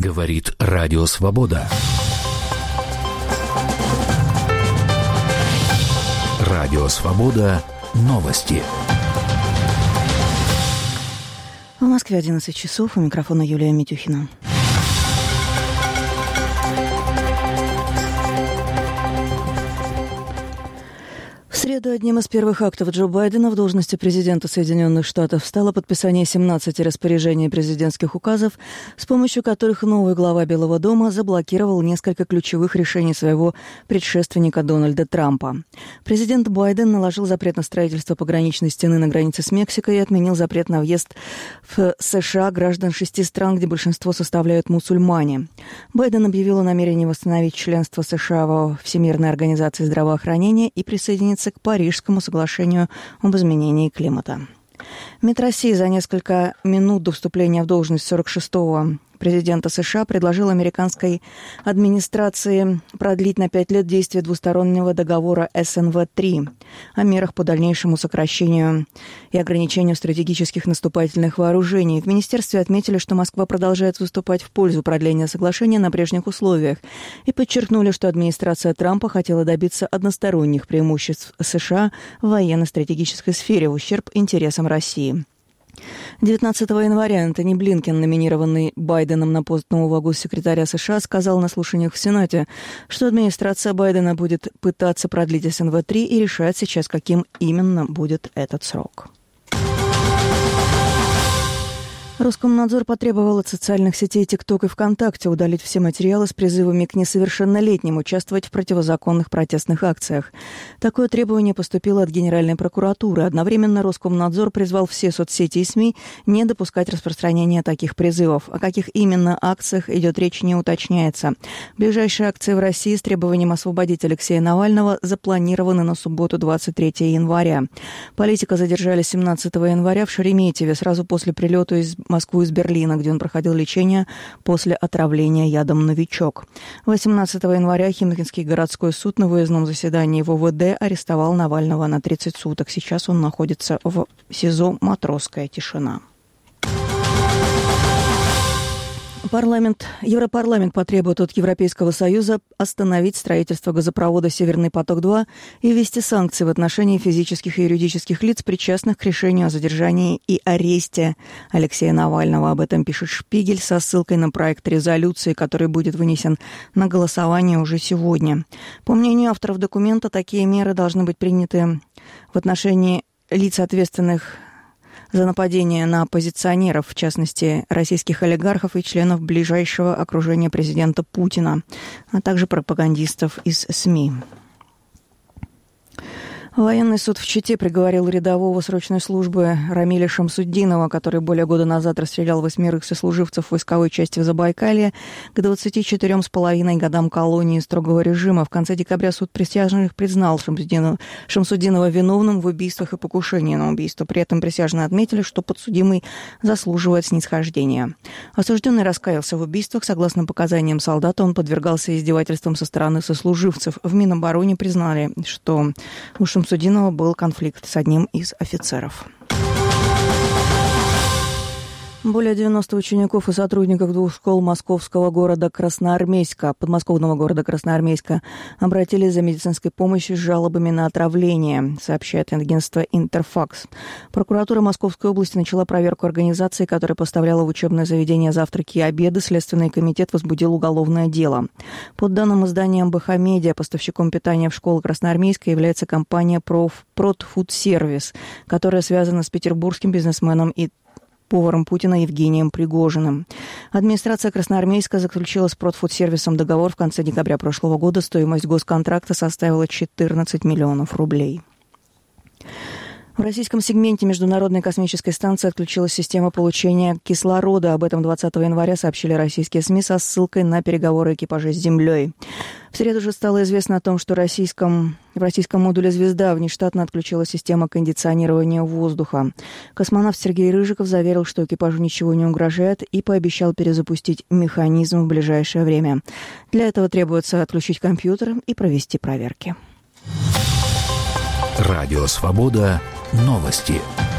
Говорит Радио Свобода. Радио Свобода. Новости. В Москве 11 часов. У микрофона Юлия Митюхина. В среду одним из первых актов Джо Байдена в должности президента Соединенных Штатов стало подписание 17 распоряжений президентских указов, с помощью которых новый глава Белого дома заблокировал несколько ключевых решений своего предшественника Дональда Трампа. Президент Байден наложил запрет на строительство пограничной стены на границе с Мексикой и отменил запрет на въезд в США граждан 6 стран, где большинство составляют мусульмане. Байден объявил о намерении восстановить членство США во Всемирной организации здравоохранения и присоединиться к Парижскому соглашению об изменении климата. МИД России за несколько минут до вступления в должность 46-го президента США предложил американской администрации продлить на 5 лет действие двустороннего договора СНВ-3 о мерах по дальнейшему сокращению и ограничению стратегических наступательных вооружений. В министерстве отметили, что Москва продолжает выступать в пользу продления соглашения на прежних условиях и подчеркнули, что администрация Трампа хотела добиться односторонних преимуществ США в военно-стратегической сфере в ущерб интересам России. 19 января Энтони Блинкен, номинированный Байденом на пост нового госсекретаря США, сказал на слушаниях в Сенате, что администрация Байдена будет пытаться продлить СНВ-3 и решать сейчас, каким именно будет этот срок. Роскомнадзор потребовал от социальных сетей ТикТок и ВКонтакте удалить все материалы с призывами к несовершеннолетним участвовать в противозаконных протестных акциях. Такое требование поступило от Генеральной прокуратуры. Одновременно Роскомнадзор призвал все соцсети и СМИ не допускать распространения таких призывов. О каких именно акциях идет речь, не уточняется. Ближайшие акции в России с требованием освободить Алексея Навального запланированы на субботу 23 января. Политика задержали 17 января в Шереметьеве сразу после прилета из Москву из Берлина, где он проходил лечение после отравления ядом «Новичок». 18 января Химкинский городской суд на выездном заседании в ОВД арестовал Навального на 30 суток. Сейчас он находится в СИЗО «Матросская тишина». Европарламент потребует от Европейского Союза остановить строительство газопровода «Северный поток-2» и ввести санкции в отношении физических и юридических лиц, причастных к решению о задержании и аресте Алексея Навального. Об этом пишет «Шпигель» со ссылкой на проект резолюции, который будет вынесен на голосование уже сегодня. По мнению авторов документа, такие меры должны быть приняты в отношении лиц, ответственных за нападение на оппозиционеров, в частности, российских олигархов и членов ближайшего окружения президента Путина, а также пропагандистов из СМИ. Военный суд в Чите приговорил рядового срочной службы Рамиля Шамсутдинова, который более года назад расстрелял 8 сослуживцев войсковой части в Забайкалье, к 24,5 годам колонии строгого режима. В конце декабря суд присяжных признал Шамсутдинова виновным в убийствах и покушении на убийство. При этом присяжные отметили, что подсудимый заслуживает снисхождения. Осужденный раскаялся в убийствах. Согласно показаниям солдата, он подвергался издевательствам со стороны сослуживцев. В Минобороне признали, что у Шамсутдинова был конфликт с одним из офицеров. Более 90 учеников и сотрудников 2 школ московского города Красноармейска, подмосковного города Красноармейска, обратились за медицинской помощью с жалобами на отравление, сообщает агентство «Интерфакс». Прокуратура Московской области начала проверку организации, которая поставляла в учебное заведение завтраки и обеды. Следственный комитет возбудил уголовное дело. По данным издания МБХ-Медиа, поставщиком питания в школы Красноармейска является компания «Продфудсервис», которая связана с петербургским бизнесменом и поваром Путина Евгением Пригожиным. Администрация Красноармейска заключила с Продфудсервисом договор в конце декабря прошлого года. Стоимость госконтракта составила 14 миллионов рублей. В российском сегменте Международной космической станции отключилась система получения кислорода. Об этом 20 января сообщили российские СМИ со ссылкой на переговоры экипажа с Землей. В среду же стало известно о том, что в российском модуле «Звезда» внештатно отключила система кондиционирования воздуха. Космонавт Сергей Рыжиков заверил, что экипажу ничего не угрожает, и пообещал перезапустить механизм в ближайшее время. Для этого требуется отключить компьютер и провести проверки. Радио «Свобода». Новости.